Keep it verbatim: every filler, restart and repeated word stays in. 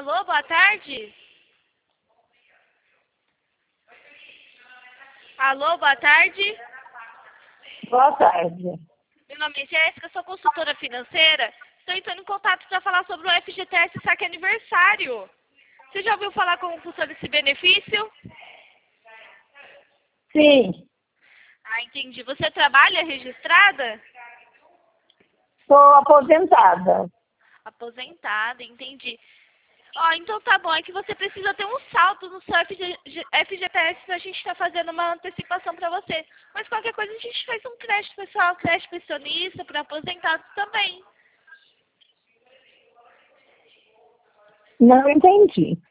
Alô, boa tarde? Alô, boa tarde? Boa tarde. Meu nome é Jéssica, sou consultora financeira. Estou entrando em contato para falar sobre o F G T S Saque Aniversário. Você já ouviu falar como funciona esse benefício? Sim, Ah, entendi. Você trabalha registrada? sou aposentada. Aposentada, entendi. Ó, então tá bom, é que você precisa ter um saldo no seu F G, F G T S, a gente está fazendo uma antecipação para você. Mas qualquer coisa a gente faz um crédito pessoal, crédito pensionista para aposentados também. Não entendi.